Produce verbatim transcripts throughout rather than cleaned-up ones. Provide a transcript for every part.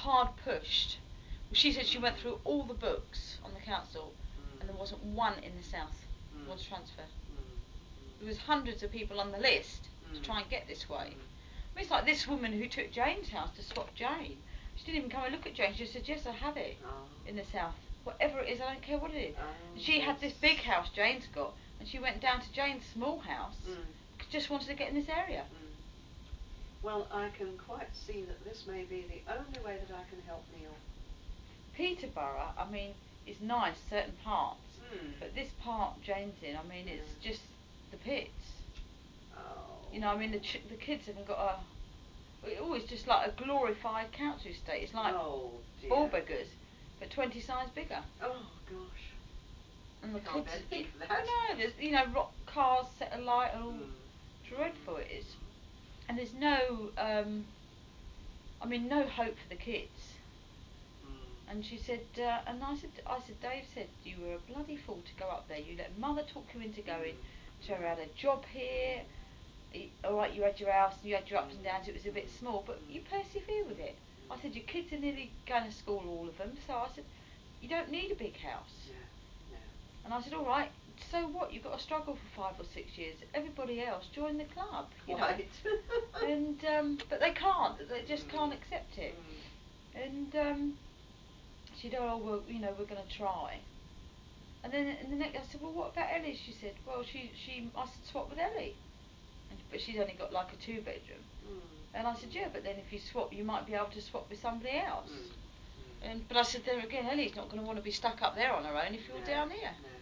hard pushed. Well, she said she went through all the books on the council, Mm. and there wasn't one in the south Mm. was transfer. Mm. There was hundreds of people on the list Mm. to try and get this way. Mm. I mean, it's like this woman who took Jane's house to swap Jane. She didn't even come and look at Jane. She just said, yes, I have it Oh. in the south. Whatever it is, I don't care what it is. Oh, And she yes. had this big house Jane's got, and she went down to Jane's small house Mm. because just wanted to get in this area. Mm. Well, I can quite see that this may be the only way that I can help Neil. Peterborough, I mean, is nice, certain parts, Mm. but this part Jane's in, I mean, it's Mm. just the pits. Oh. You know, I mean, the ch- the kids haven't got a... It's always just like a glorified council estate. It's like oh, dear. Ballbeggars, but twenty size bigger. Oh, gosh. And the Can't kids... bear to think of that. I know, there's, you know, rock cars set alight and all. Mm. Dreadful it is. And there's no, um, I mean, no hope for the kids. Mm. And she said, uh, and I said, I said, Dave said, you were a bloody fool to go up there. You let mother talk you into going. Mm. She had a job here. All right, you had your house and you had your ups and downs. It was a bit small, but you persevere with it. I said, your kids are nearly going to school, all of them. So I said, you don't need a big house. Yeah. Yeah. And I said, all right, so what? You've got to struggle for five or six years. Everybody else, join the club. You Quite. know. and um, but they can't. They just Mm. can't accept it. Mm. And um, she said, oh, well, you know, we're going to try. And then in the next, I said, well, what about Ellie? She said, well, she she I said, swap with Ellie. And, but she's only got like a two bedroom. Mm. And I said, yeah, but then if you swap, you might be able to swap with somebody else. Mm. Mm. And but I said, then again, Ellie's not going to want to be stuck up there on her own if you're No, down here. No,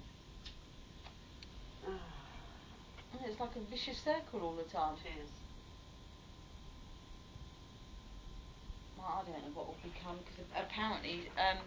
quite. And it's like a vicious circle all the time. It is. Well, I don't know what will become, because apparently um,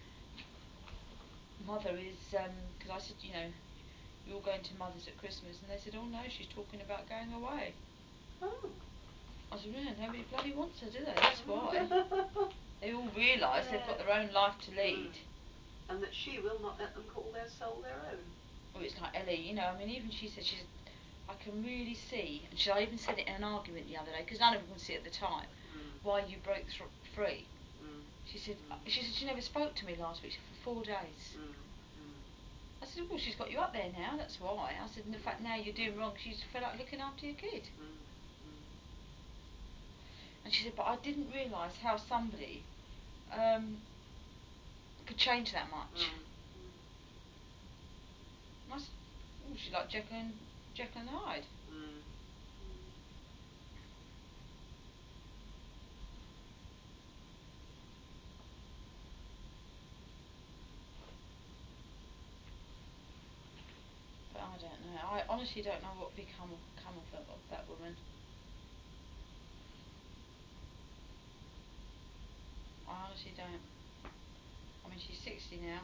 mother is, because um, I said, you know, you're all going to mother's at Christmas, and they said, oh no, she's talking about going away. Oh. I said, yeah, nobody bloody wants her, do they? That's why. They all realise Yeah. they've got their own life to lead. Mm. And that she will not let them call their soul their own. Well, it's like Ellie, you know, I mean, even she said, she said, I can really see, and she I even said it in an argument the other day, because none of them could see at the time, Mm. why you broke th- free. Mm. She said, Mm. she said she never spoke to me last week for four days. Mm. Mm. I said, well, she's got you up there now, that's why. I said, and the fact now you're doing wrong, she's fed up looking after your kid. Mm. Mm. And she said, but I didn't realise how somebody um, could change that much. Mm. And I said, oh, she's like Jekyll and, Jekyll and Hyde. Mm. But I don't know. I honestly don't know what become come of, that, of that woman. I honestly don't. I mean, she's sixty now.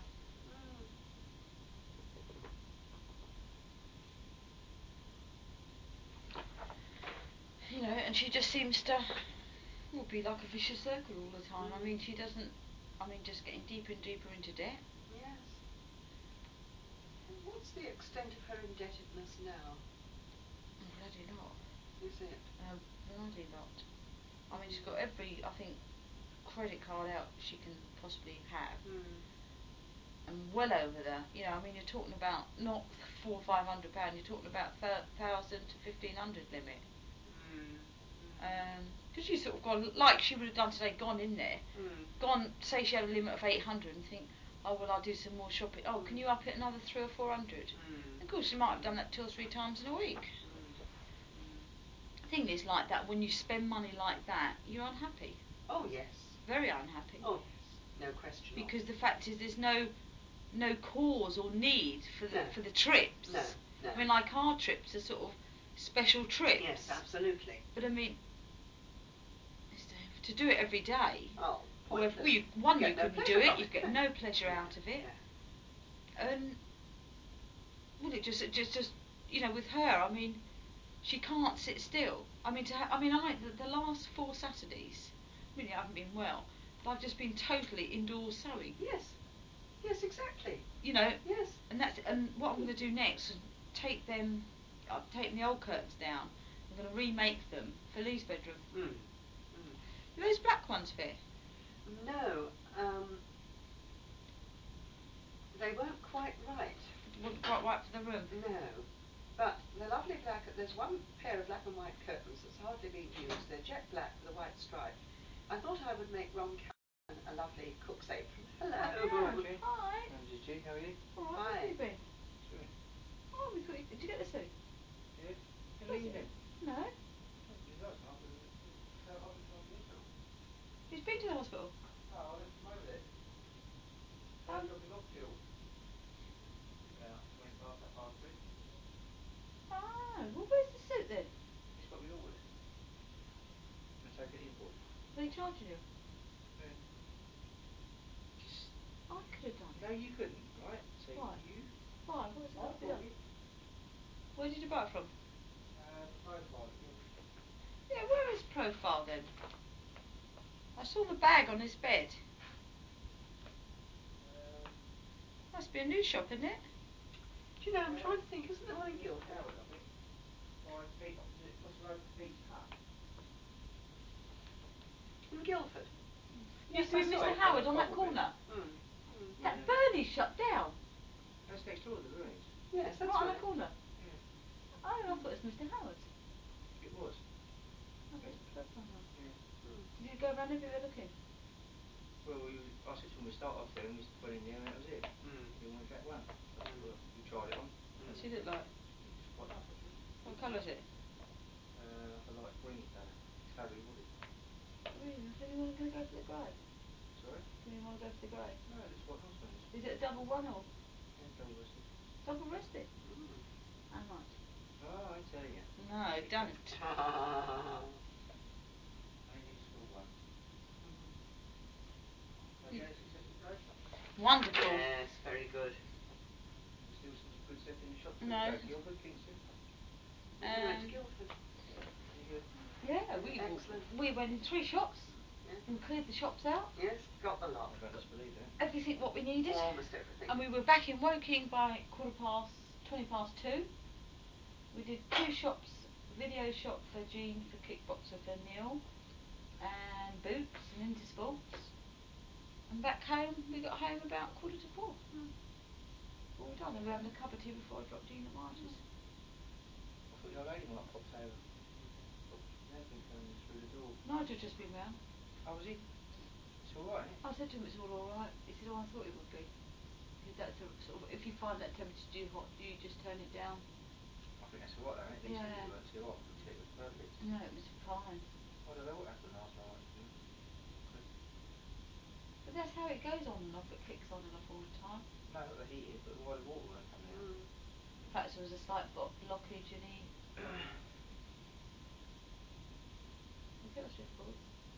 You know, and she just seems to will be like a vicious circle all the time. Mm. I mean, she doesn't. I mean, just getting deeper and deeper into debt. Yes. What's the extent of her indebtedness now? A bloody lot. Is it? A bloody lot. I mean, she's got every, I think, credit card out she can possibly have. Mm. And well over there. You know, I mean, you're talking about not four or five hundred pounds. You're talking about thousand to fifteen hundred limit. Mm. Because mm. um, you sort of gone like she would have done today, gone in there, Mm. gone. Say she had a limit of eight hundred, and think, oh well, I'll do some more shopping. Oh, can you up it another three or four hundred? Mm. Of course, she might have done that two or three times in a week. Mm. The thing is, like that, when you spend money like that, you're unhappy. Oh yes. Very unhappy. Oh yes. No question. Because the fact is, there's no no cause or need for the no. for the trips. No, no. I mean, like our trips are sort of special trips. Yes, absolutely. But I mean, to do it every day. Oh, or if, well, you, one you, you no couldn't do it. You get no pleasure yeah. out of it. Yeah. And well, it just it just just you know, with her, I mean, she can't sit still. I mean, to ha- I mean, I the, the last four Saturdays, really, I haven't been well, but I've just been totally indoors sewing. Yes. Yes, exactly. You know. Yes. And that's and what I'm going to do next is take them, I've taken the old curtains down. I'm going to remake them for Lee's bedroom. Mm. Mm. Do those black ones fit? No, um, they weren't quite right. Wasn't quite right for the room. No, but they're lovely black. There's one pair of black and white curtains that's hardly being used. They're jet black with a white stripe. I thought I would make Ron Callan a lovely cook's apron. Hello. Oh, Jane. hi. How is G? How are you? All right, Hi. where have you been? Swimming. Oh, we thought you, did you get the suit? Yeah. Can Was leave it? then. No. You guys can't, but uh, I've been trying to get hospital. He's been to the hospital. Oh, I went from over there. Um, I dropped him off till about twenty past, half past three. Oh, well, where's the suit then? He's got me ordered. I'm going to take it in for him. Are they charging you? Yeah. Just, I could have done no, it. you couldn't, right? So Why? you, Why? What's it I got to be bought done? it. Where did you buy it from? Uh, the profile at Guildford. Yeah, where is Profile then? I saw the bag on his bed. Um, Must be a new shop, isn't it? Do you know, I'm yeah. trying to think, isn't there one in Guildford, Guildford? Howard, I think. By Pete, opposite, across the road from Pete's Hut. In Guildford? Used Yes, to be I saw Mister it. Howard on that Bumblebee. corner. Mm. Mm. That Yeah. Burnley shut down. That's next door to the Rooney's. Yes, that's right on right. the corner. Yeah. Oh, I thought it was Mister Howard's. It was. I thought it was Profile now. Yeah. Mm. Did you go around everywhere looking? Well, we, I said to him we start off there and we went in there and that was it. Mm. We didn't want back one. So I said, Mm. well, you tried it on. What's he look like? It's quite nice actually. What colour is it? Uh, like a light greeny colour. Clary wooded. Really? Did you want to go for the grey? Sorry? Did you want to go for the grey? No, it looks quite nice on this. Is it a double one or Yeah, double rested. double rested? Mm. How much? Oh, I tell you. No, don't. Only need a small one. Mhm. So You- yeah, successful day. Wonderful. Yes, very good. There's still some good stuff in the shop. No. Go Guildford, Kingston. We went to Um, Guildford. Any good? yeah, we Excellent. we went in three shops Yeah. and cleared the shops out. Yes, got the lot. I don't disbelieve that. Everything what we needed. Almost everything. And we were back in Woking by quarter past, twenty past two. We did two shops, video shop for Jean, for kickboxer for Neil, and boots and Intersports. And back home, we got home about quarter to four. Mm. All done. And we were having a cup of tea before I dropped Jean at March's. I thought your lady might have popped over. Nathan coming through the door. Nigel just been round. Oh, was he? It's alright, isn't it? I said to him it's all alright. He said, oh, I thought it would be. He said, that's a, sort of, if you find that temperature too hot, do you just turn it down? I think that's alright though, isn't it? These Yeah. things weren't too hot. He said it was perfect. No, it was fine. I don't know what happened last night. To be honest. But But that's how it goes on and off. It clicks on and off all the time. no, not the heated, but why the water weren't coming out. Mm. Perhaps there was a slight bo- blockage and he... Okay, that's your fault.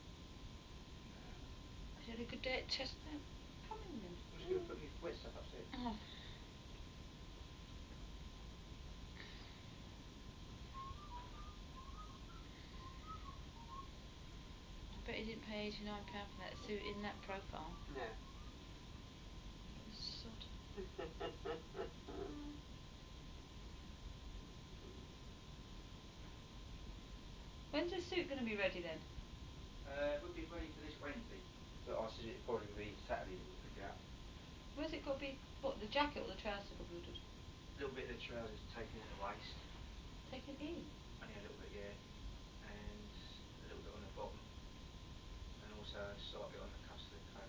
No. She had a good day at Chester. Come in then. I'm just going to put my wet stuff upstairs. Oh. I bet he didn't pay eighty-nine pounds for that suit in that profile. No. What a sod. When's the suit going to be ready then? Uh, it would be ready for this Wednesday, but I said it'd probably be Saturday that we'll pick it up. Where's it got to be? What, the jacket or the trousers got to be ordered? A little bit of the trousers taken in the waist, Take it in. only a little bit, yeah, and a little bit on the bottom, and also a slight bit on the cuffs of the coat.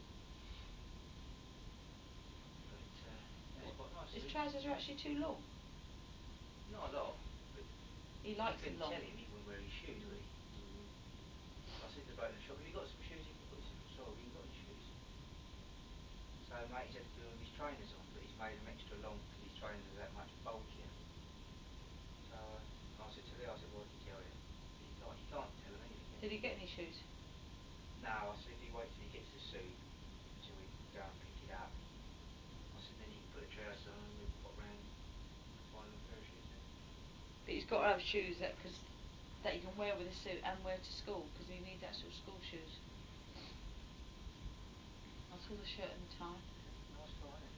But uh, yeah, it's quite nice. His suit. trousers are actually too long. Not a lot, but He you likes couldn't them long. tell him he wouldn't wear his shoes, would he? I said to the bloke in the shop, have you got some shoes you can put? He said, well, sorry, you got any shoes? So mate, he's had to put all his trainers on, but he's made them extra long because his trainers are that much bulkier. So uh, I said to Leo, I said, well, I can tell you. He's like, you can't tell him anything. Did he get any shoes? No, I said, if he waits till he gets the suit, until we go and pick it up. I said, then he can put the trousers on and we'll pop round and find him a pair of shoes then. But he's got to have shoes that cause, that he can wear with a suit and wear to school because he needs actual school shoes. I saw the shirt and the tie. Nice tie, isn't it?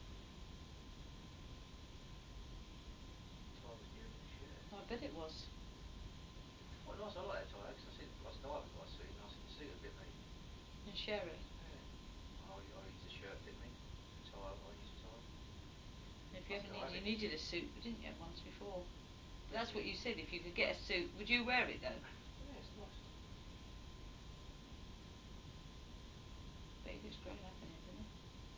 Tie was nearer than the shirt. I bet it was. Quite nice, I like that tie because I said, I said I haven't got a suit and I said the suit would fit me. The share it. Yeah. I, I use a shirt fit me. A tie, I use a tie. If you I ever still have needed, you it. needed a suit, didn't you, once before? But Yeah, that's what yeah. you said. If you could get a suit, would you wear it though? Yeah, it's nice. But he looks grown up in it, doesn't he?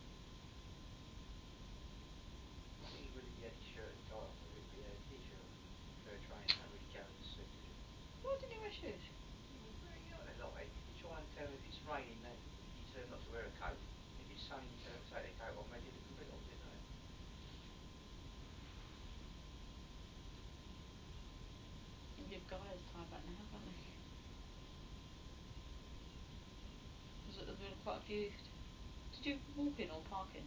I think he really he had his shirt and tie on with it, but he had a t-shirt on, a pair of trainers. That really carried the suit, did it? Why didn't he wear shoes? Well, you know what they're like. You try and tell them if it's raining, that you tell them not to wear a coat. If it's sunny, you tell them to take their coat off, and they do the complete opposite, don't they? We'll give Gaia's tie back now, can't we? There's, there's been quite a few. Did you walk in or park in?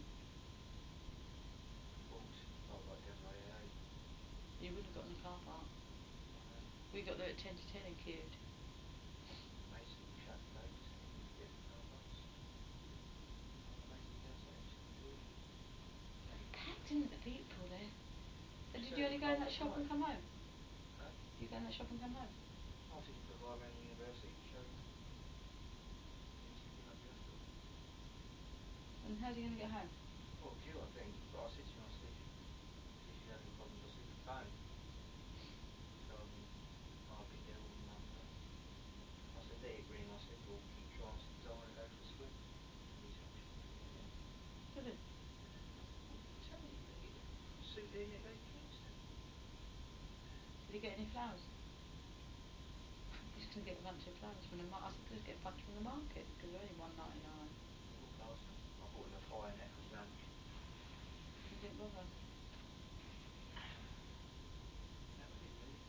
Walked, oh, right down the A A. You wouldn't have got in the car park. I know. We got there at ten to ten and queued. Amazing, we shut the gates and you couldn't get in the car parks. Oh, amazing outside, every single building. Packed in the people there. So did you only go in thirty-five that at shop and night. come home? Huh? Did you go in that shop and come home? I took him for a ride around the university, showed him. Then took him up to the hospital. And how's he going to get home? Well, it was you, I think, but I said to him, I said, if, I said, if you have any problems, I said, you can phone. So, I mean, I'll get there or your mum will. I said, let it ring, I said, or keep trying, I said, because I want to go for a swim. And he said, oh, she's not there yet. Did he? I'm telling you, you're going to get the suit there, you're going to go to Kingston. Did he get any flowers? He's going to get a bunch of flowers from the market. I said, just get a bunch from the market because they're only one ninety nine. I walked past him. I bought him a pie and that for his lunch. He didn't bother. And that was it, really.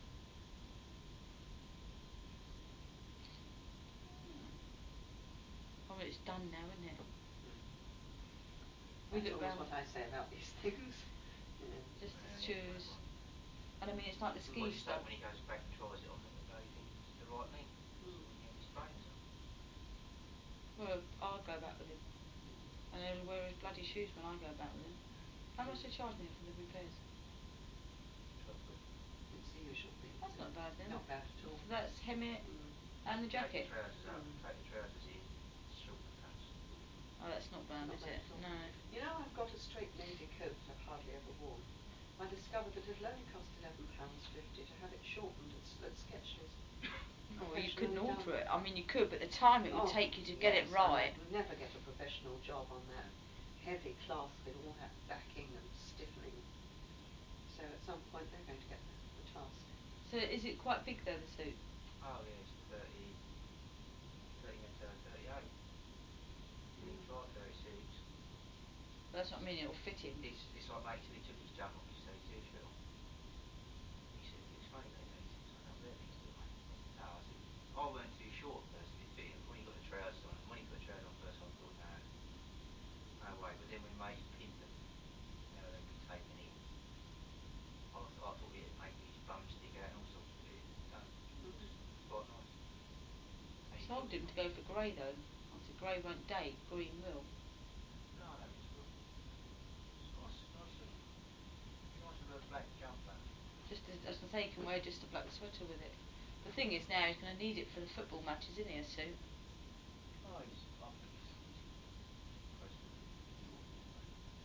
Oh, well, it's done now, isn't it? Mm. We That's look always round. what I say about these things. Yeah. Just the Yeah, shoes. whatever. And I mean, it's like the And ski what he stuff. said when he goes back and tries it on, that the bloody thing's the right length. So Mm. when he had his trainers on. Well, I'll go back with him. Mm. And he'll wear his bloody shoes when I go back with him. How much Mm. they charge me for the repairs? twelve quid. It's the usual thing. That's not bad then. Not bad at all. So that's hem it Mm. and the Take jacket. the trousers out, Mm. take the trousers in, shorten the cuffs. Oh, that's not bad, Not is bad it? at all. No. You know, I've got a straight navy coat that I've hardly ever worn. I discovered that it'll only cost eleven pounds fifty to have it shortened at, at Sketches. Oh, well, you couldn't Professionally alter done. it. I mean, you could, but the time it would Oh, take you to get yes, it right. and I'd never get a professional job on that heavy cloth with all that backing and stiffening. So at some point they're going to get the, the task. So is it quite big though, the suit? Oh yeah, it's thirty, thirty metre, thirty-eight. You need Mm. try thirty-six. That's what I mean, it'll fit him. It's, it's like mate till he took his jump off, he had his t-shirt on. He said, it looks funny, doesn't it? He said, it's like, no, wear these still, mate. No, I said, I weren't too short at first, and it fit him when he got the trousers on. And when he put the trousers on first, I thought, no, no way. But then when mate pinned them, now they would take any. I, th- I thought it'd make his bum stick out and all sorts, but it don't. It looks Mm-hmm. quite nice. And I he's told got, him to go for grey though. I said grey won't date, green will. no, I don't think it will. It's nice, nice little, nice little black jumper. Just as, as I say, you can wear just a black sweater with it. The thing is now he's going to need it for the football matches, isn't he, a suit? Oh, he's, I think he's, he's close to York anyway.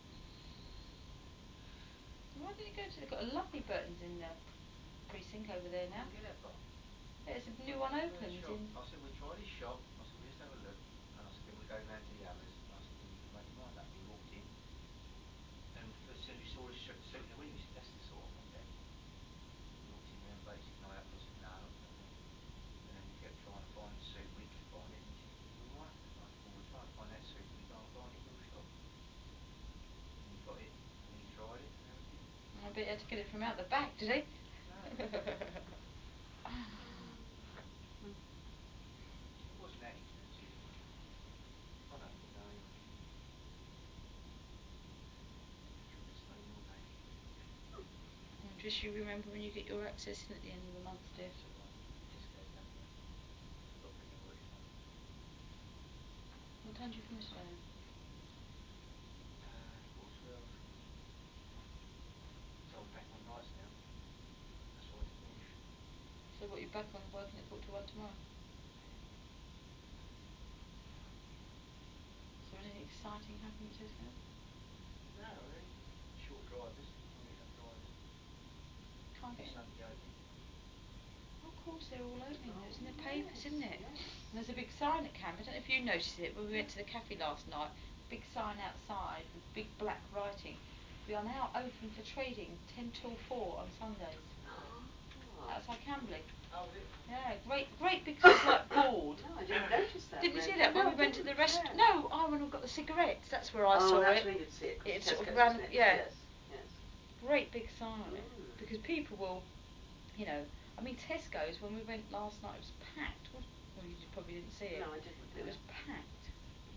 Why didn't he go to? They've got a lovely Burton's in the precinct over there I now. didn't get that far. There's a new one Where's opened shop? in. I said, we try this shop. I said, we just have a look. And I said, then we go round to the others. And I said, then you can make your mind up. And we walked in. And as soon as we saw the sh- suit in the window, we said, that's the sort I want, Dad. We walked in there and bloke said, can I help you? I said, no, not for me. And then we kept trying to find the suit. We could find it. And he said, you alright? I said, well, we're trying to find that suit that we can't find in your shop. And he got it. And then he tried it. And that was it. I bet he had to get it from out the back, did he? No. Mm. It wasn't that expensive. I don't think though, anyway. Sure it's no more than eighty quid. And just you remember when you get your access in at the end of the month, dear. That's alright. Tesco's done it. Stop bringing worries on. What time do you finish today? Uh, quarter twelve. So we're back on nights now. That's why to finish. So what, you're back on working at quarter to one tomorrow? Yeah. Tesco's? No, really. Short of drivers. Not enough drivers. Can't get in. Sunday open. Oh, of course, they're all opening. Oh, It's in the yes, papers, isn't it? yes. And there's a big sign at Cam. I don't know if you noticed it when we went to the cafe last night. Big sign outside with big black writing. We are now open for trading ten till four on Sundays. Oh. Outside Camberley. Oh, is it? Yeah, great, great big sort of like board. No, I didn't notice that. Didn't you see really. that when No, we I went to the didn't, restaurant? yeah. No, I went and got the cigarettes. That's where I oh, saw that's it. where you'd see it. 'Cause It sort of Tesco's ran, was next, yeah. Yes, yes. Great big sign on it. Mm. Because people will, you know, I mean Tesco's when we went last night it was packed. Well, well you probably didn't see it. No, I didn't. But it no. was packed.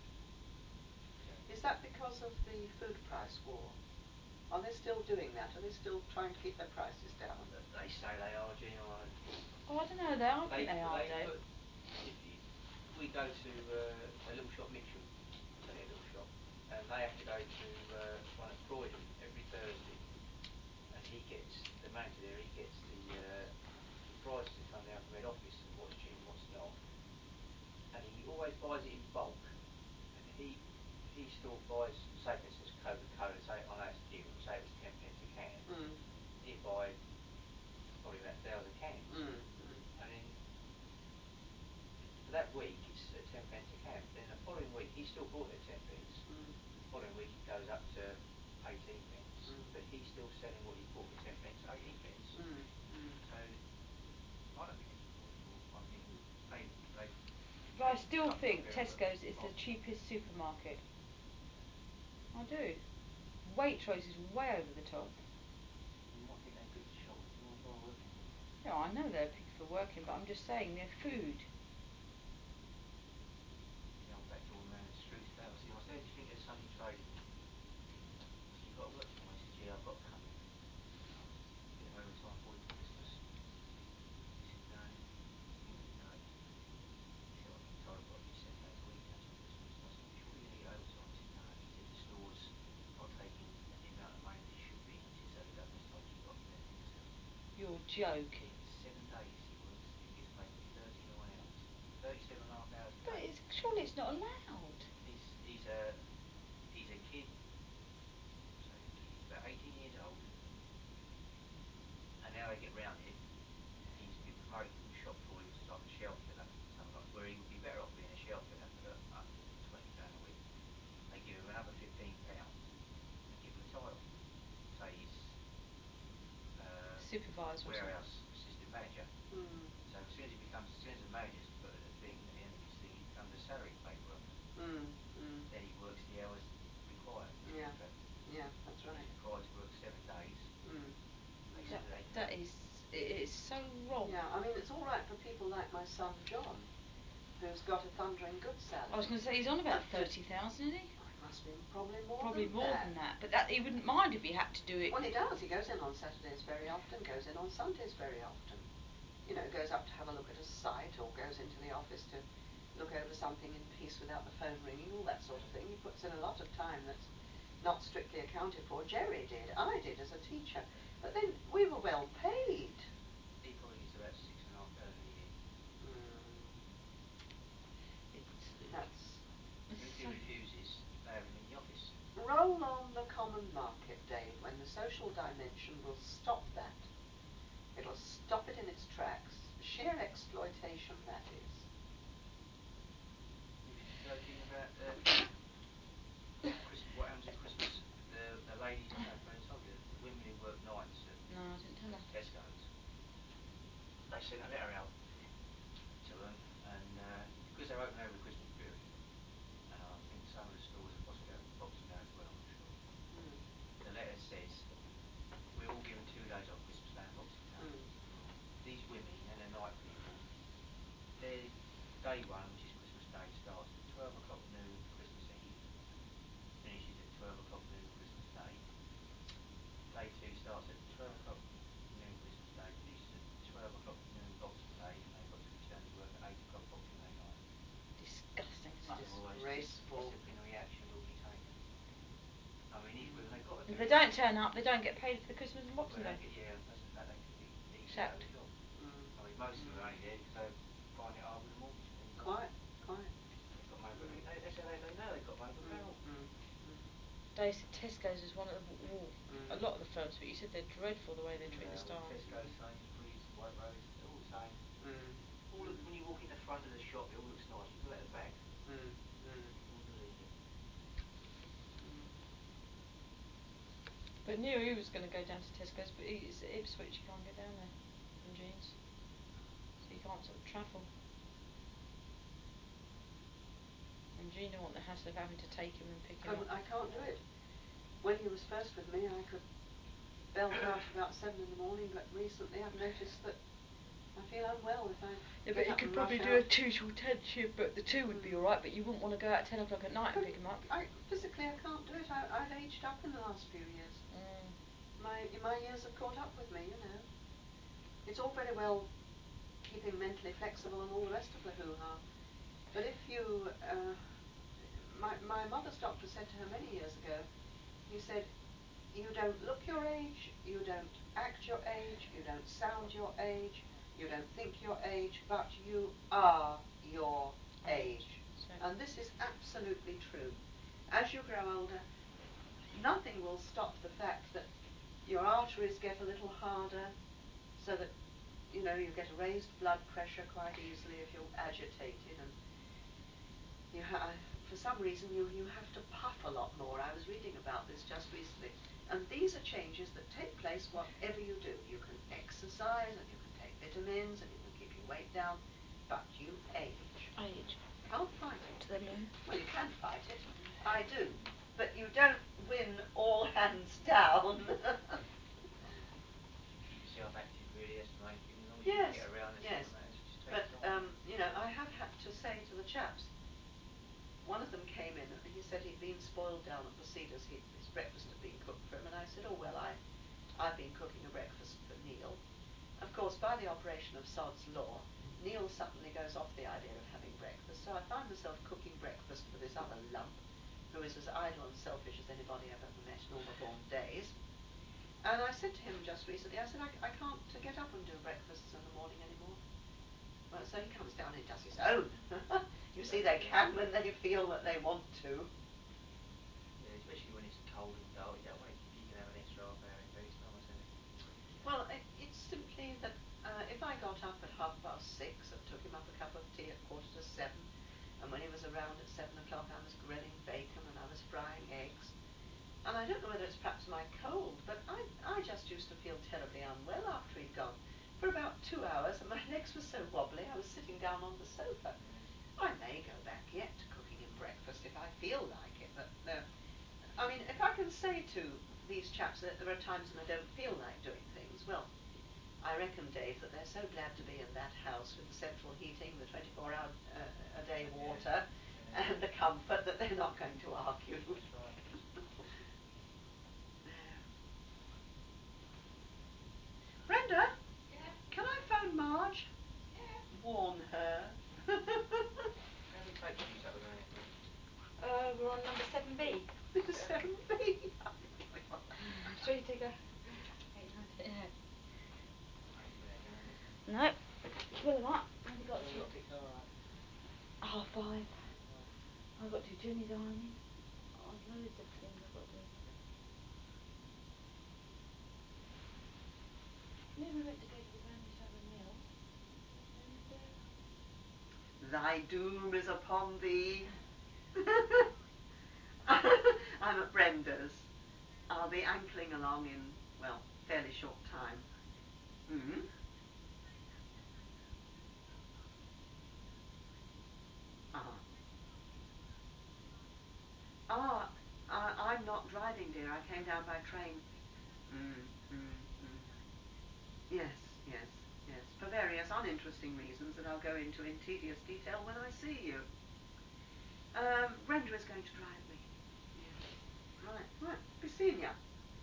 Is that because of the food price war? Are they still doing that? Are they still trying to keep their prices down? They say they are, Gina. Oh, I don't know. They are. I They, think they are, they though. put, if you, we go to uh, a little shop, Mitcham, it's only a little shop, and they have to go to uh, one at Croydon every Thursday, and he gets, the manager there, he gets the uh, the prices that come down from head office of what's cheap and what's not, and he always buys it in bulk, and he he still buys, say for instance Coca-Cola, say, I know it's dear, say it was ten pence a can, Mm. he'd buy probably about a thousand cans, Mm. Mm. and then for that week it's at ten pence a can. Then the following week he still bought it at ten pence. Mm. The following week it goes up to eighteen pence, Mm. but he's still selling what he bought for ten pence at eighteen pence. Mm. Mm. So I don't think it's affordable. I think they they. But I they still cut think down Tesco's is the margin. cheapest supermarket. I do. Waitrose is way over the top. You might think they're good shop. You might go working. No, I know they're picked for working, but I'm just saying their food. You know, back to all the man in the streets today. I said, I said, how do you think of Sunday trading? I said, you got to work tomorrow. He said, yeah, I've got to come in. I was a bit of overtime for you for Christmas. He said, no. He said, no. He said, I've been told I've got to do seven days a week now till Christmas. I said, well, surely you're going to get overtime. He said, no. He said, the store's not taking the amount of money that it should be. He said, so the government's told you you've got to be there till seven. You're joking. Seven days he works and he gets paid for thirty-nine hours. thirty-seven and a half hours a But day. it's, surely it's not allowed. He's, he's a he's a kid. So he's a kid. He's about eighteen years old. And now they get round it. He's been promoted from shop floor. He was like a shelf fitter, something like where he would be better off being a shelf fitter for one hundred and twenty pound a week. They give him another fifteen pounds and give him a title. Say he's uh, Supervisor or warehouse assistant manager. Mm. So as soon as he becomes, as soon as the manager's put a thing at the end of his thing, he becomes a salary paid worker. Mm. Mm. Then he works the hours required. Yeah. Contract. Yeah, that's right. He's required to work seven days. Mm. They That, said that they can. that is, it is so wrong. Yeah, I mean, it's all right for people like my son John, who's got a thundering good salary. I was going to say he's on about thirty thousand, isn't he? Oh, it must be probably more Probably than more that. than that. But that he wouldn't mind if he had to do it. Well, he does. He goes in on Saturdays very often, goes in on Sundays very often. You know, goes up to have a look at a site or goes into the office to look over something in peace without the phone ringing, all that sort of thing. He puts in a lot of time that's not strictly accounted for. Jerry did. I did as a teacher. But then we were well paid. He probably gets about six and a half thousand a year. Mm. It's, That's... it's If he so, refuses, they have him in the office. Roll on the common market, Dave, when the social dimension will stop that. It'll stop it in its tracks. Sheer exploitation, that is. You was joking about uh, Christmas, what happens at Christmas. The, the ladies, I don't know if I told you, the women who work nights at no, I didn't tell her. Tesco's, they sent a letter out to them, and uh, because they're open over the Christmas period, and I think some of the stores are possibly open Boxing Day as well, I'm not sure. Mm. The letter says, we're all given two days off, Christmas Day and Boxing Day. Mm. These women and the night people, their day one, which is Christmas Day, starts at twelve o'clock noon Christmas Eve, finishes at twelve o'clock noon Christmas Day. Day two starts at twelve o'clock noon Christmas Day, finishes at twelve o'clock noon Boxing Day, and they've got to return to work at eight o'clock Boxing Day night. Disgusting. It's Otherwise, disgraceful. disciplinary action will be taken. I mean, these women, they've got to do If they it. don't turn up, they don't get paid for the Christmas and Well, Boxing they Day. get, yeah, plus the fact they could be eaten out of Sacked. the job. Mm. I mean, most of them are only there because they find it hard with the mortgage paying. Quite, quite. They've got money, but Mm. they, that's how they, they know they've got money, but Mm. they're all. Mm. Mm. they said Tesco's is one of the, well, Mm. a lot of the firms, but you said they're dreadful the way they treat Yeah, the staff. Tesco, Sainsbury's, White Rose, they're all the same. Mm. All look, when you walk in the front of the shop, it all looks nice. You pull out the bag, Mm. Mm. wouldn't believe it. Mm. But knew he was going to go down to Tesco's, but he, it's Ipswich, you can't get down there from Jeans, so you can't sort of travel. And Jean don't want the hassle of having to take him and pick him Couldn't, up. I can't do it. When he was first with me, I could belt out about seven in the morning, but recently I've noticed that I feel unwell if I Yeah, get but you up could and probably rush do a out. two till ten shift, but the two would be Mm. alright, but you wouldn't want to go out at ten o'clock at night and But pick him up. I, physically I can't do it. I, I've aged up in the last few years. Mm. My, my years have caught up with me, you know. It's all very well keeping mentally flexible and all the rest of the hoo-ha. But if you, uh, my, my mother's doctor said to her many years ago, he said, you don't look your age, you don't act your age, you don't sound your age, you don't think your age, but you are your age. So. And this is absolutely true. As you grow older, nothing will stop the fact that your arteries get a little harder, so that, you know, you get a raised blood pressure quite easily if you're agitated, and you ha- for some reason you, you have to puff a lot more. I was reading about this just recently. And these are changes that take place whatever you do. You can exercise and you can take vitamins and you can keep your weight down, but you age. Age. Can't fight it. To the moon. Well, you can fight it. I do. But you don't win all hands down. Keep yourself active, really. That's the main thing. As long as Yes, you can get around, that's yes. what matters. Just take But, time. um, you know, I have had to say to the chaps, one of them came in and he said he'd been spoiled down at the Cedars. He, his breakfast had been cooked for him, and I said, oh, well, I, I've been cooking a breakfast for Neil. Of course, by the operation of Sod's Law, Neil suddenly goes off the idea of having breakfast, so I found myself cooking breakfast for this other lump, who is as idle and selfish as anybody I've ever met in all my born days. And I said to him just recently, I said, I, I can't uh, get up and do breakfasts in the morning anymore. Well, so he comes down and does his own. You see, they can when they feel that they want to. Yeah, especially when it's cold and dark. You don't want it, if you can have an extra half hour in bed, it's nice, isn't it? Well, it, it's simply that uh, if I got up at half past six and took him up a cup of tea at quarter to seven, and when he was around at seven o'clock I was grilling bacon and I was frying eggs, and I don't know whether it's perhaps my cold, but I, I just used to feel terribly unwell after he'd gone. For about two hours, and my legs were so wobbly I was sitting down on the sofa. I may go back yet to cooking him breakfast if I feel like it, but uh, I mean, if I can say to these chaps that there are times when I don't feel like doing things, well, I reckon, Dave, that they're so glad to be in that house with the central heating, the twenty-four hour uh, a day water, Yeah. and the comfort, that they're not going to argue. That's right. Brenda, Yeah. can I phone Marge? Yeah. Warn her. How many tapes do you take with on here? Uh, we're on number seven B. seven B. Three to go. Eight, nine, ten, yeah. Ain't too bad, going, is it? No. Full of that. Only got Oh, to you got to pick her up. half five. Right. I've got to do Jenny's ironing. Oh, loads of things I've got to do. Yeah, we went to go to the granny to have a meal. And, uh, Thy doom is upon thee. I'm at Brenda's. I'll be ankling along in, well, fairly short time. Hmm? Uh-huh. Ah, uh, I'm not driving, dear. I came down by train. Mm, mm, mm. Yes, yes, yes. For various uninteresting reasons that I'll go into in tedious detail when I see you. Um, Brenda is going to drive me. Yeah. Right, right. Be seeing ya.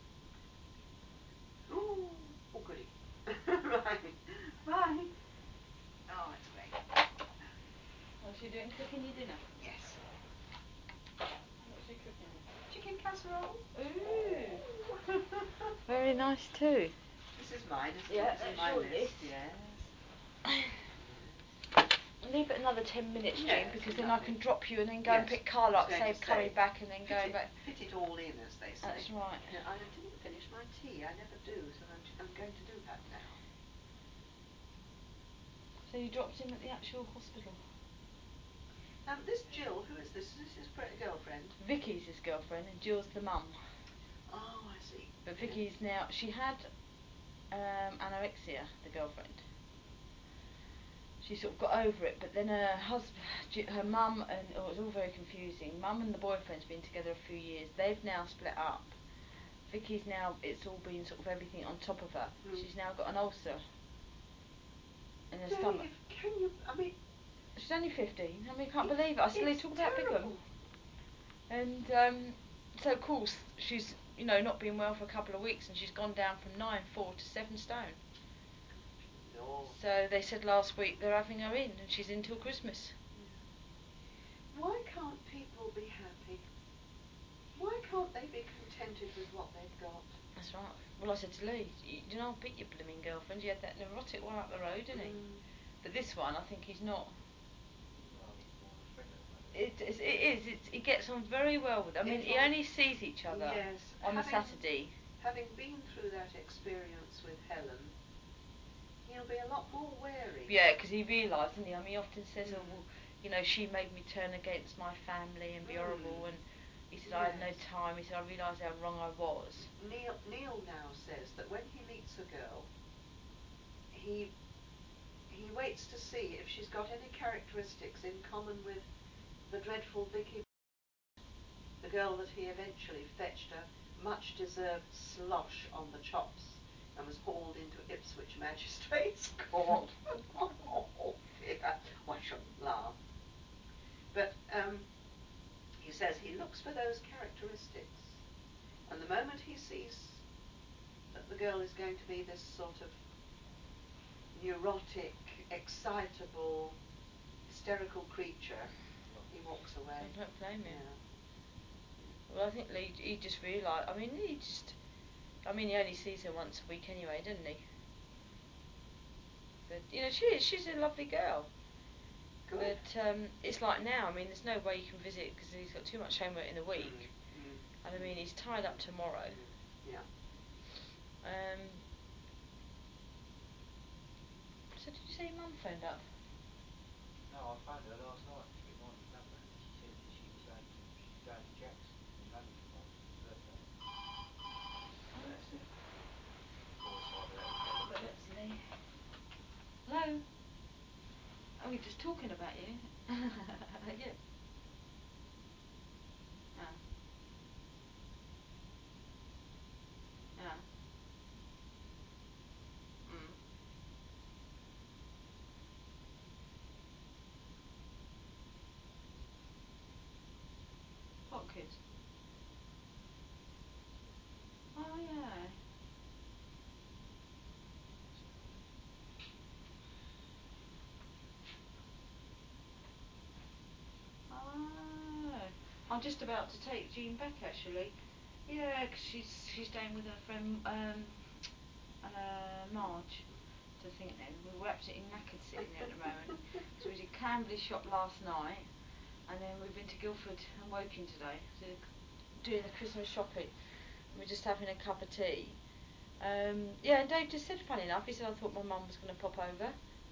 Ooh, oh goody. Right. Bye. Oh, that's great. what's she doing? Cooking your dinner? Yes. What's she cooking? Chicken casserole. Ooh. Very nice too. This is mine, isn't Yeah, it? It's that's on my your list. list. Yes. Leave it another ten minutes, Jean, Yes, because then I lovely. can drop you and then go and Yes, pick Carla I up, was going save to curry say, back, and then fit go it, back. fit it all in, as they say. That's right. Yeah, I didn't finish my tea. I never do, so I'm, I'm going to do that now. So you dropped him at the actual hospital? Um, this Jill, who is this? Is this his pre- girlfriend? Vicky's his girlfriend, and Jill's the mum. Oh, I see. But Vicky's now, she had um, anorexia, the girlfriend. She sort of got over it, but then her husband, her mum, and oh, it was all very confusing. Mum and the boyfriend's been together a few years. They've now split up. Vicky's now, it's all been sort of everything on top of her. Mm. She's now got an ulcer in her Dave, stomach. Can you, I mean... She's only fifteen. I mean, I can't it, believe it. I still talk about terrible. Bigham. And um, so, of course, she's, you know, not been well for a couple of weeks, and she's gone down from nine four to seven stone. No. So they said last week they're having her in, and she's in till Christmas. Yeah. Why can't people be happy? Why can't they be contented with what they've got? That's right. Well, I said to Lee, you, you know, I'll beat your blooming girlfriend. You had that neurotic one up the road, didn't he? Mm. But this one, I think he's not. Well, he's more of a friend at the moment. It, it, it is. It's, he gets on very well with. I mean, It's he on, only sees each other yes, on having, the Saturday. Having been through that experience with Helen, he'll be a lot more wary. Yeah, because he realised, didn't he? I mean, he often says, Mm. "Oh, well, you know, she made me turn against my family and be Mm. horrible." And he said, yes. "I had no time." He said, "I realised how wrong I was." Neil, Neil now says that when he meets a girl, he he waits to see if she's got any characteristics in common with the dreadful Vicky, the girl that he eventually fetched a much-deserved slosh on the chops and was hauled into Ipswich Magistrates' Court. Oh dear, I shouldn't laugh. But um, he says he looks for those characteristics, and the moment he sees that the girl is going to be this sort of neurotic, excitable, hysterical creature, he walks away. I don't blame him. Yeah. Well, I think Lee, he just realised. I mean, he just. I mean, he only sees her once a week anyway, doesn't he? But you know, she is. She's a lovely girl. Good. But um, it's like now. I mean, there's no way you can visit because he's got too much homework in the week. Mm, mm, And I mean, he's tied up tomorrow. mm, yeah. Um. So did you say your mum phoned up? No, I phoned her last night to remind me number, and she said that she was going to she's going to Jack's in London tomorrow for his birthday. So that's it. Or it's either that or Helen. But let's see. Hello. Oh, we're just talking about you. Yeah. Yeah. Yeah. Mm. What kids? Oh yeah. Oh. I'm just about to take Jean back actually. Yeah, 'cause she's she's staying with her friend um uh Marge. To think then we were absolutely knackered sitting there at the moment. So we did Camberley shop last night, and then we've been to Guildford and Woking today, so doing the Christmas shopping. We're just having a cup of tea. Um, yeah, and Dave just said, funny enough, he said I thought my mum was going to pop over.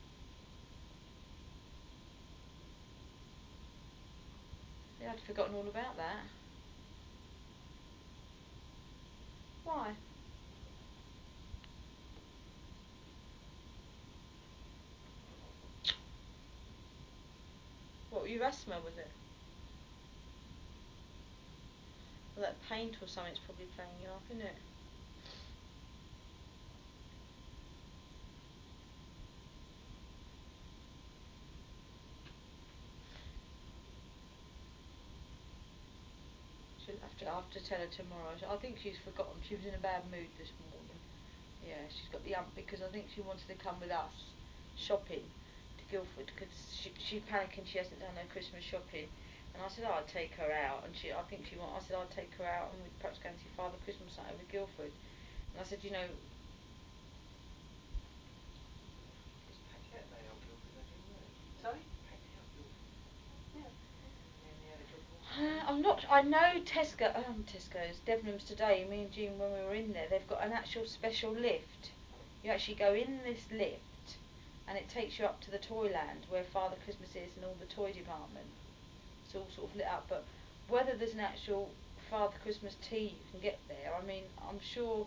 Yeah, I'd forgotten all about that. Why? What, you asthma, was it? Well, that paint or something's probably playing you up, isn't it? She'll have to, I'll have to tell her tomorrow. I think she's forgotten. She was in a bad mood this morning. Yeah, she's got the ump because I think she wanted to come with us shopping to Guildford because she, she's panicking she hasn't done her Christmas shopping. And I said, oh, I'd take her out. And she, I think she want. I said, I'd take her out and we'd perhaps go and see Father Christmas night over Guildford. And I said, you know, Is Paquette they old Guildford, I didn't know. Sorry? I know Tesco, um, Tesco's, Debenhams today, me and Jean, when we were in there, they've got an actual special lift. You actually go in this lift and it takes you up to the Toyland where Father Christmas is and all the toy department. It's all sort of lit up, but whether there's an actual Father Christmas tea you can get there, I mean, I'm sure.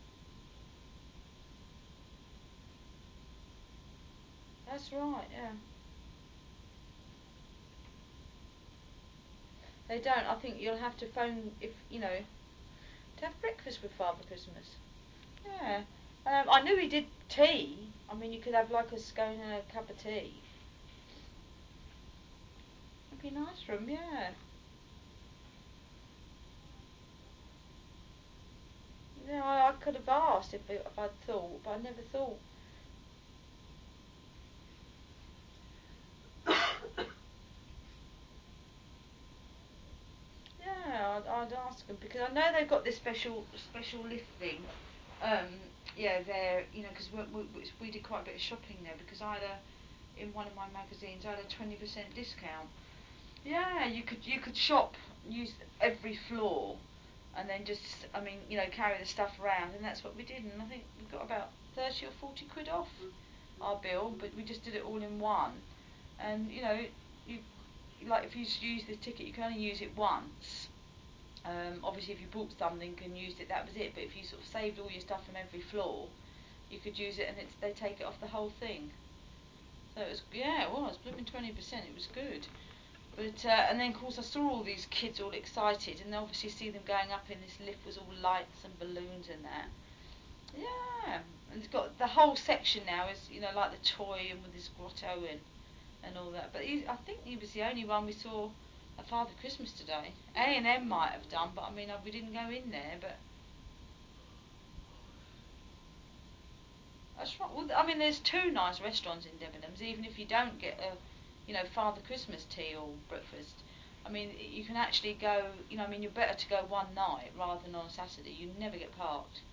That's right, yeah. They don't. I think you'll have to phone if, you know, to have breakfast with Father Christmas. Yeah. Um, I knew he did tea. I mean, you could have like a scone and a cup of tea. It'd be nice for him, yeah. Yeah, I, I could have asked if, it, if I'd thought, but I never thought. Yeah, I'd, I'd ask them because I know they've got this special special lift thing. Um, yeah, they're, you know, because we, we, we did quite a bit of shopping there because I had a, in one of my magazines, I had a twenty percent discount. Yeah, you could you could shop, use every floor, and then just, I mean, you know, carry the stuff around, and that's what we did. And I think we got about thirty or forty quid off our bill, but we just did it all in one. And you know, you like if you use this ticket, you can only use it once. Um, obviously, if you bought something and used it, that was it. But if you sort of saved all your stuff from every floor, you could use it, and it's, they take it off the whole thing. So it was, yeah, it was blooming twenty percent. It was good. But uh, and then of course I saw all these kids all excited, and obviously see them going up in this lift was all lights and balloons and that. Yeah, and it's got the whole section now is, you know, like the toy and with this grotto and and all that. But he, I think he was the only one we saw at Father Christmas today. A and M might have done, but I mean, uh, we didn't go in there. But that's right. Well, I mean, there's two nice restaurants in Debenhams. Even if you don't get a, you know, Father Christmas tea or breakfast, I mean, you can actually go. You know, I mean, you're better to go one night rather than on a Saturday. You never get parked.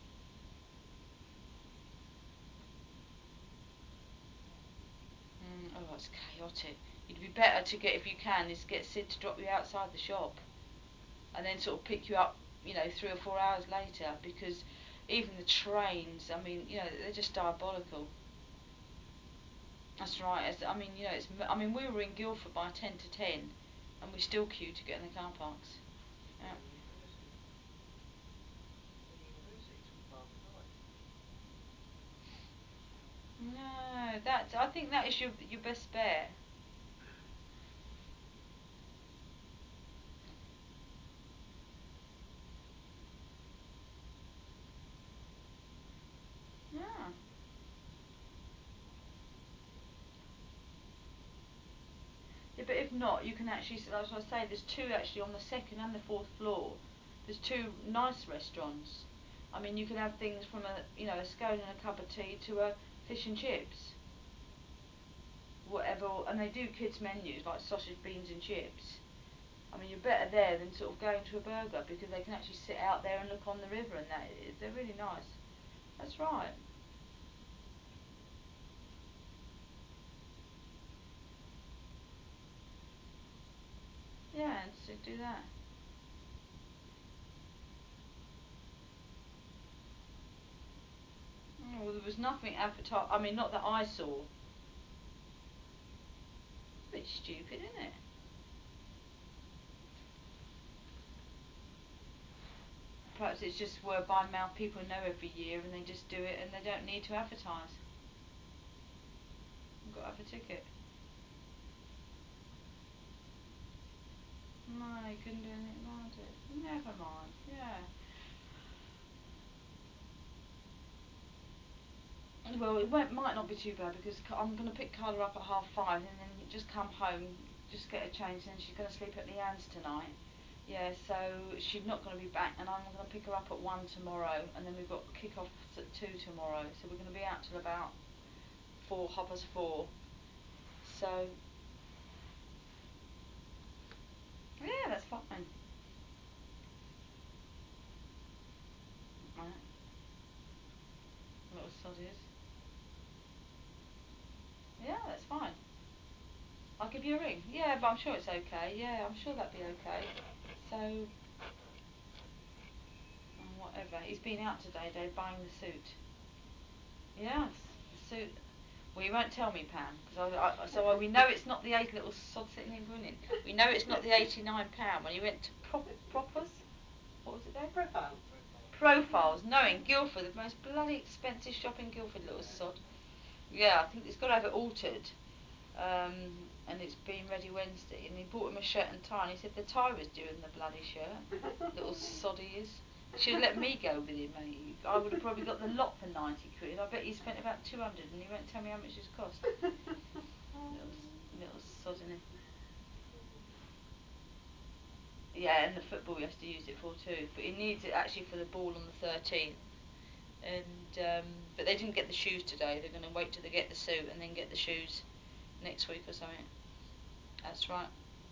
Mm, oh, it's chaotic. You'd be better to get, if you can, is get Sid to drop you outside the shop, and then sort of pick you up, you know, three or four hours later, because even the trains, I mean, you know, they're just diabolical. That's right. It's, I mean, you know, it's. I mean, we were in Guildford by ten to ten, and we still queued to get in the car parks. Yeah. No, that I think that is your your best bet. Yeah. Yeah, but if not, you can actually. So as I say, there's two actually on the second and the fourth floor. There's two nice restaurants. I mean, you can have things from a, you know, a scone and a cup of tea to a fish and chips, whatever. And they do kids menus like sausage, beans, and chips. I mean, you're better there than sort of going to a burger because they can actually sit out there and look on the river and that. They're really nice. That's right. Yeah, and so do that. Oh, well, there was nothing advertised. I mean, not that I saw. It's a bit stupid, isn't it? Perhaps it's just word by mouth. People know every year and they just do it and they don't need to advertise. You've got to have a ticket. No, you couldn't do anything about it. Never mind. Yeah. Well, it won't, might not be too bad because I'm going to pick Carla up at half five and then just come home, just get her changed, and then she's going to sleep at Leanne's tonight. Yeah, so she's not going to be back, and I'm going to pick her up at one tomorrow, and then we've got kick-offs at two tomorrow, so we're going to be out till about four, hoppers four. So, yeah, that's fine. Right, little soddies. Yeah, that's fine. I'll give you a ring. Yeah, but I'm sure it's okay. Yeah, I'm sure that'd be okay. So, oh, whatever. He's been out today, Dave, buying the suit. Yes, the suit. Well, you won't tell me, Pam, because I, I, so I, we know it's not the eight little sod sitting in grinning. We know it's not the eighty-nine pound when you went to Pro- Propers. What was it, Dave? Profile. Profiles. No, in Guildford, the most bloody expensive shop in Guildford, little sod. Yeah, I think it's got to have it altered. Um, and it's been ready Wednesday. And he bought him a shirt and tie, and he said the tie was due in the bloody shirt. Little sod he is. Should have let me go with him, mate. I would have probably got the lot for ninety quid. I bet he spent about two hundred, and he won't tell me how much it's cost. little, little sod, innit? Yeah, and the football he has to use it for too. But he needs it actually for the ball on the thirteenth. And um, but they didn't get the shoes today. They're going to wait till they get the suit and then get the shoes next week or something. That's right.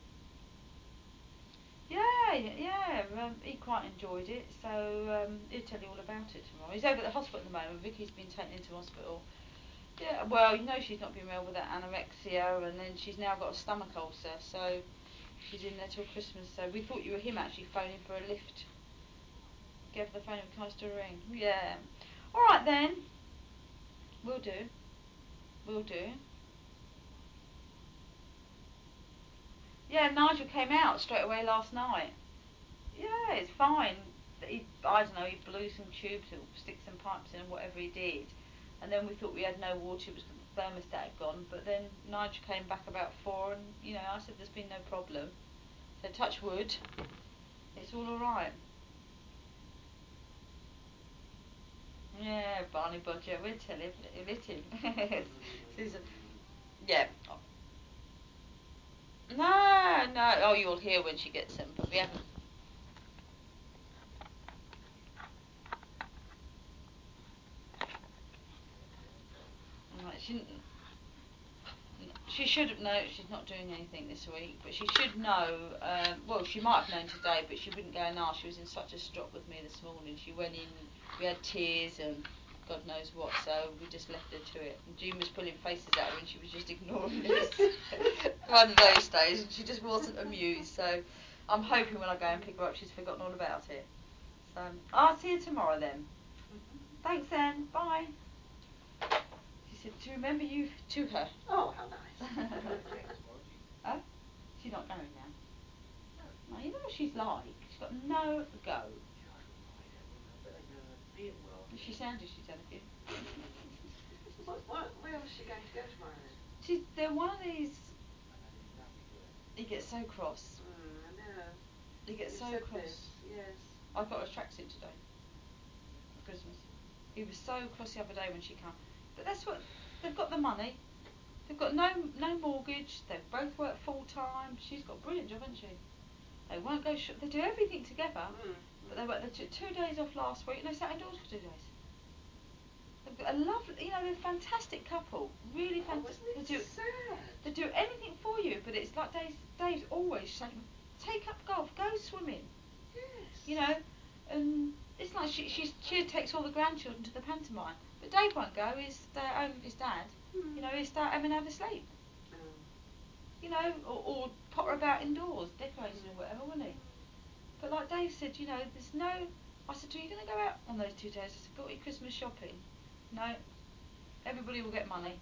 Yeah, yeah. Um, he quite enjoyed it, so um, he'll tell you all about it tomorrow. He's over at the hospital at the moment. Vicky's been taken into hospital. Yeah, well, you know she's not been well with that anorexia, and then she's now got a stomach ulcer, so she's in there till Christmas. So we thought you were him actually phoning for a lift. Give the phone and cast a ring. Yeah. All right then. We'll do. We'll do. Yeah, Nigel came out straight away last night. Yeah, it's fine. He, I don't know, he blew some tubes or stick some pipes in and whatever he did. And then we thought we had no water, it was the thermostat had gone. But then Nigel came back about four and, you know, I said there's been no problem. So touch wood, it's all alright. Yeah, Barney Bodger, we'll tell him, let him. Susan. Yeah. No, no. Oh, you'll hear when she gets them, but we haven't. Right, she, she should have known she's not doing anything this week, but she should know. Um, well, she might have known today, but she wouldn't go and ask. She was in such a strop with me this morning. She went in. We had tears and God knows what, so we just left her to it. And June was pulling faces at her, and she was just ignoring us. One of those days, and she just wasn't amused. So I'm hoping when I go and pick her up, she's forgotten all about it. So I'll see you tomorrow then. Thanks then. Bye. She said, "Do you remember you to her?" Oh, how nice. Huh? She's not going now. No, you know what she's like. She's got no go. She sounded she's had a few. what, what, where was she going to go tomorrow then? She's, they're one of these. He gets so cross. Mm, I know. He gets You so said cross. this, yes. I got a tracksuit today for Christmas. He was so cross the other day when she came. But that's what they've got the money. They've got no no mortgage. They both work full time. She's got a brilliant job, hasn't she? They won't go. Sh- they do everything together. Mm. But they work. They took two days off last week, and they sat indoors for two days. They've got a lovely, you know, they're a fantastic couple. Really fantastic. Oh, They do sad? they do anything for you, but it's like Dave's, Dave's always saying, take up golf, go swimming. Yes. You know, and it's like she she she takes all the grandchildren to the pantomime, but Dave won't go. He's stay at home with his dad. Mm. You know, he'll stay at home and have a sleep. Mm. You know, or, or potter about indoors, decorating or whatever, wouldn't he? But like Dave said, you know, there's no. I said, are you going to go out on those two days? I said, got your Christmas shopping? No. Everybody will get money.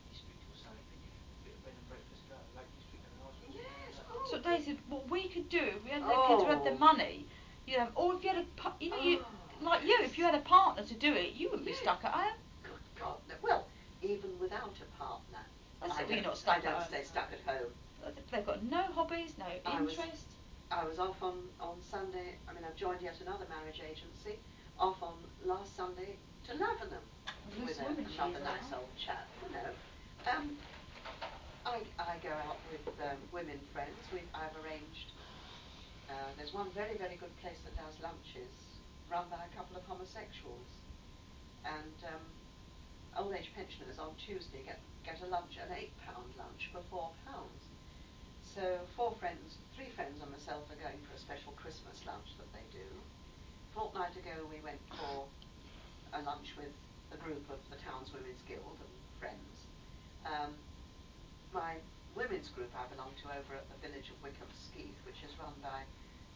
Yes. Oh. So Dave said, what we could do if we had the Oh. kids who had the money, you know, or if you had a, pa- you know, you Oh, like you, if you had a partner to do it, you wouldn't yes. be stuck at home. Good God. No. Well, even without a partner, That's I it. Well, you're don't, not stuck I don't at home. stay stuck at home. They've got no hobbies, no I was- interest. I was off on, on Sunday. I mean, I've joined yet another marriage agency. Off on last Sunday to Lavenham Well, with this a, woman another she's nice on. old chap, you know. Um, I, I go out with um, women friends. We've, I've arranged, uh, there's one very, very good place that does lunches run by a couple of homosexuals. And um, old age pensioners on Tuesday get, get a lunch, an eight pound lunch for four pounds. So four friends, three friends and myself are going for a special Christmas lunch that they do. A fortnight ago we went for a lunch with a group of the town's Women's Guild and friends. Um, my women's group I belong to over at the village of Wickham Skeeth, which is run by the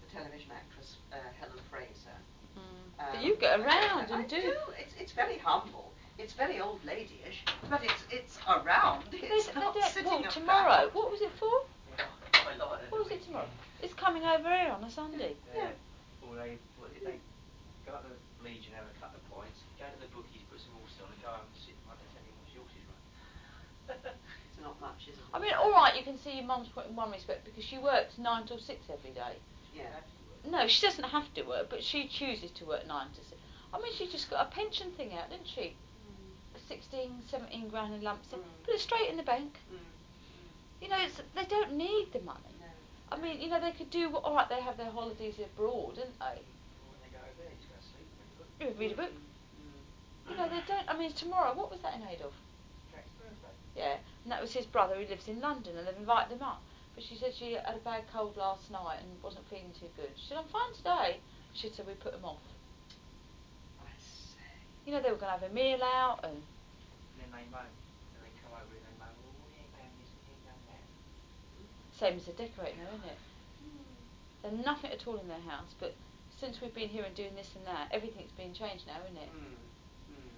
the television actress uh, Helen Fraser. Mm. Um, But you get I around don't know, and I do. do. It's it's very humble. It's very old ladyish, but it's it's around. It's They, not they don't sitting walk about. tomorrow. What was it for? Yeah, I like it. What was it tomorrow? It's coming over here on a Sunday. Yeah. Or they, what did they go up the Legion, have a couple of points, go to the bookies, put some horses on, and go home and sit in front and tell you watch the horses run. It's not much, is it? I mean, all right, you can see your mum's point in one respect because she works nine till six every day. Yeah. No, she doesn't have to work, but she chooses to work nine to six. I mean, she just got a pension thing out, didn't she? Mm. sixteen, seventeen grand in lump sum. Mm. Put it straight in the bank. Mm. Mm. You know, it's, they don't need the money. No. I mean, you know, they could do, all right, they have their holidays abroad, don't they? Or when they go over there, just go to sleep and read a book. Yeah, read a book. Mm. You know, they don't, I mean, tomorrow, what was that in aid of? Jack's birthday. Yeah, and that was his brother who lives in London, and they've invited him up. But she said she had a bad cold last night and wasn't feeling too good. She said, I'm fine today. She said, we put him off. I say. You know, they were going to have a meal out, and And then they moan. And they come over and they moan, well, we ain't done this and we ain't done that. same as the decorating now, isn't it? Mm. There's nothing at all in their house, but since we've been here and doing this and that, everything's been changed now, isn't it? Mm. Mm.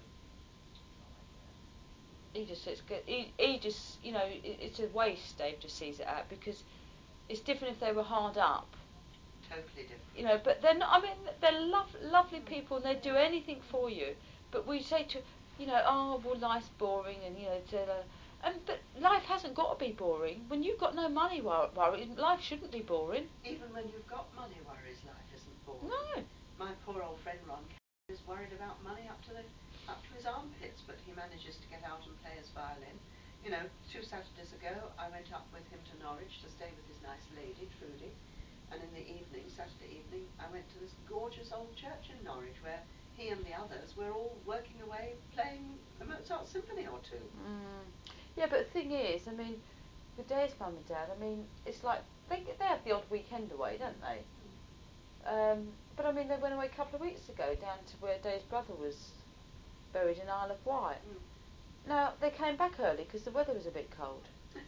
He just says, good. He, he just, you know, it, it's a waste, Dave just sees it at, because it's different if they were hard up. Totally different. You know, but they're not, I mean, they're lov- lovely people and they do anything for you. But we say to, you know, oh, well, life's boring and, you know, to, uh, and, but life hasn't got to be boring. When you've got no money wor- worries, life shouldn't be boring. Even when you've got money worries, life isn't boring. No. My poor old friend Ron is worried about money up to the up to his armpits, but he manages to get out and play his violin. You know, two Saturdays ago, I went up with him to Norwich to stay with his nice lady, Trudy. And in the evening, Saturday evening, I went to this gorgeous old church in Norwich where he and the others were all working away playing a Mozart symphony or two. Mm. Yeah, but the thing is, I mean, for Dave's mum and dad, I mean, it's like, they, they have the odd weekend away, don't they? Um, but I mean, they went away a couple of weeks ago down to where Dave's brother was buried in Isle of Wight. Mm. Now, they came back early because the weather was a bit cold.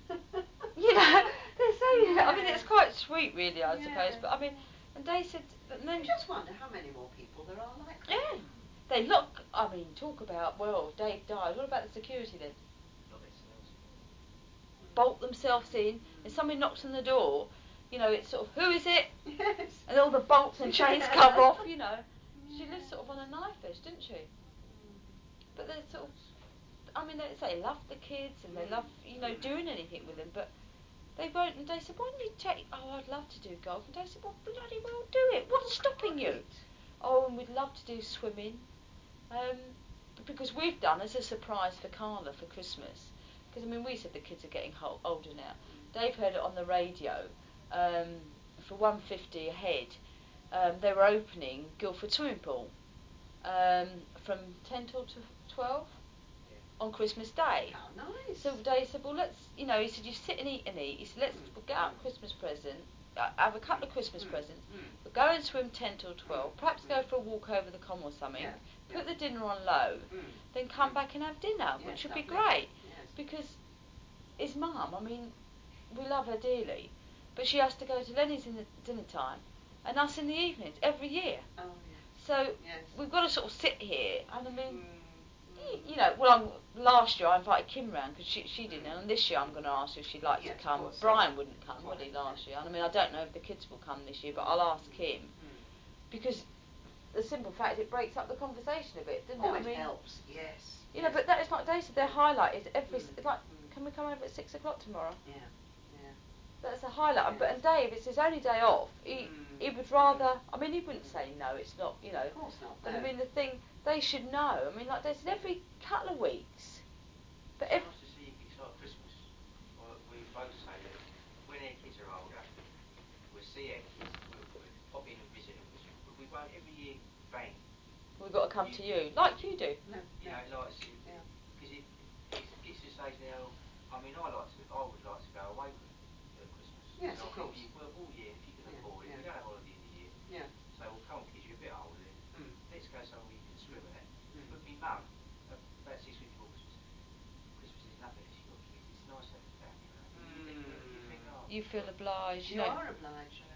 You know, they're saying, Yeah. I mean, it's quite sweet, really, I Yeah. suppose. But I mean, and Dave said, and then You just wonder how many more people there are like that. yeah, they look. I mean, talk about well, Dave died. What about the security then? Not themselves. Bolt themselves in. If somebody knocks on the door, you know, it's sort of who is it? Yes. And all the bolts and chains come off. You know, she lived sort of on a knife edge, didn't she? But they're sort of. I mean, they say they love the kids and they love, you know, doing anything with them, but they won't. And they said, why don't you take? Oh, I'd love to do golf. And they said, well, bloody well do it. What's stopping you? Oh, and we'd love to do swimming, um, because we've done as a surprise for Carla for Christmas. Because I mean, we said the kids are getting ho- older now. Dave heard it on the radio. Um, for one fifty a head, um, they were opening Guildford swimming pool um, from ten till to twelve. On Christmas Day. How nice. So Dave said, well, let's, you know, he said, you sit and eat and eat. He said, let's Mm. we'll get out a Christmas present, uh, have a couple of Christmas Mm. presents, Mm. we'll go and swim ten till twelve, Mm. perhaps Mm. go for a walk over the common or something, Yeah. put Yeah. the dinner on low, Mm. then come Mm. back and have dinner, Yes, which would be lovely. great. Yes. Because his mum, I mean, we love her dearly, but she has to go to Lenny's in the dinner time and us in the evenings every year. Oh, yes. So Yes. we've got to sort of sit here, and I mean, Mm. y- you know, well, I'm, last year I invited Kim round because she, she didn't, and this year I'm going to ask her if she'd like Yes, to of come. course. Brian wouldn't come, Quite. would he, last year? And I mean, I don't know if the kids will come this year, but I'll ask Kim, Mm. because the simple fact it breaks up the conversation a bit, doesn't Oh, it? I it mean, helps. Yes. you know, Yes. but that is like they said, their highlight is every, Mm. it's like, Mm. can we come over at six o'clock tomorrow? Yeah. Yeah. That's a highlight. Yes. But and Dave, it's his only day off. He Mm. he would rather. I mean, he wouldn't say no. It's not, you know. Of course not. But no. I mean, the thing they should know. I mean, like they said, every couple of weeks. But It's every, nice to see if it's like Christmas. Or we both say that when our kids are older, we'll see our kids, we'll, we'll pop in and visit them. But we won't every year, bang. we've got to come You- to you, like you do. No. You no. know, like, Yeah. because it, it gets to the stage now, I mean, I like to, I would like to go away for uh, Christmas. Yes, And of I think course. you work all year, if you can Yeah, afford it, yeah. we don't have holiday in the year. Yeah. So, well, come on kids, you're a bit older then. Mm. Let's go somewhere you can swim at. Mm. But me mum, uh, about six weeks before Christmas, Christmas is nothing if you've got kids. It's nice to have the family around. You, think, you think, Mm. oh, You feel obliged. You know. are obliged. uh,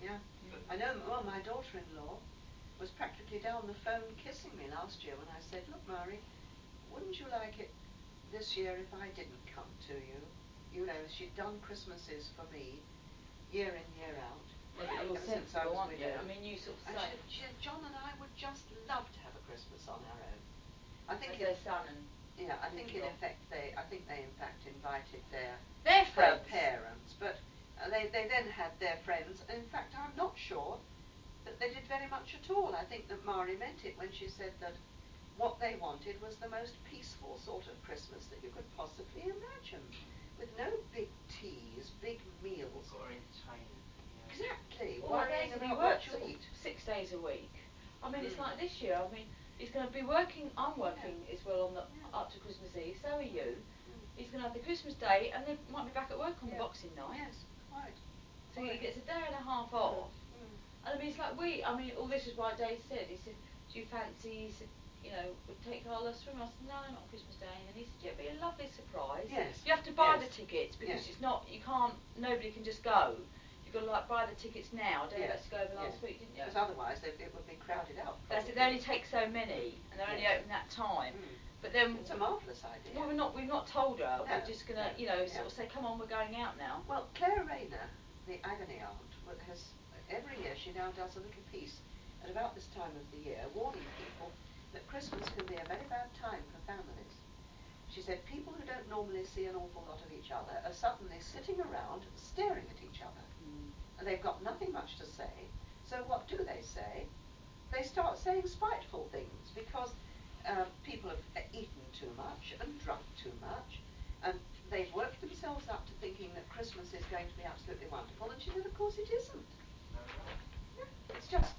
Yeah. Mm. I know, well, my daughter-in-law was practically down the phone kissing me last year when I said, look, Mari, wouldn't you like it this year if I didn't come to you? You know, she'd done Christmases for me, year in, year out. Yeah, but you're ever since I sensible, was aren't you? widowed. I mean, you sort of And say, she, she, John and I would just love to have a Christmas on our own. I think as in, their son and yeah, I think in daughter-in-law. effect they, I think they in fact invited their Their her friends. parents, but uh, they they then had their friends. In fact, I'm not sure that they did very much at all. I think that Mari meant it when she said that what they wanted was the most peaceful sort of Christmas that you could possibly imagine, with no big teas, big meals. Or entertainment. Yeah. Exactly. Well, Worrying he about works what you sort of eat. six days a week. I mean, it's Mm. like this year. I mean, he's going to be working. I'm working as well on the Yeah. up to Christmas Eve. So are you. Mm. He's going to have the Christmas day, and they might be back at work on Yeah. the Boxing Night. Yes, quite. So he Quite. gets a day and a half off. Mm. And I mean, it's like we. I mean, all this is why Dave said. He said, "Do you fancy?" He said, "You know, we'd take Carla swimming." I said, "No, not on Christmas Day." And he said, "Yeah, it'd be a lovely surprise. Yes. You have to buy Yes. the tickets because Yes. it's not. You can't. Nobody can just go. You've got to like buy the tickets now." Dave Yes. had to go over last Yes. week, didn't you? Because otherwise they, it would be crowded out. That's it. probably. They only take so many, and they're only Yes. open that time. Mm. But then, It's a marvellous idea. well, we're not. We've not told her. No, We're just gonna, no, you know, yeah. sort of say, "Come on, we're going out now." Well, Claire Rayner, the agony aunt, wa- has every year she now does a little piece at about this time of the year, warning people that Christmas can be a very bad time for families. She said people who don't normally see an awful lot of each other are suddenly sitting around staring at each other. Mm. And they've got nothing much to say. So what do they say? They start saying spiteful things because um, people have uh, eaten too much and drunk too much, and they've worked themselves up to thinking that Christmas is going to be absolutely wonderful. And she said, of course it isn't.